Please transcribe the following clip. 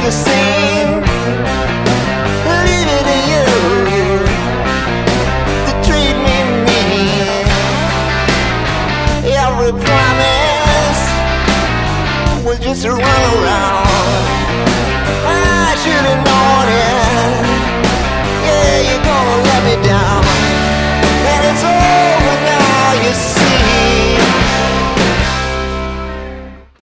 the same. Leave it to you to treat me mean. Every promise was just a runaround. I should've known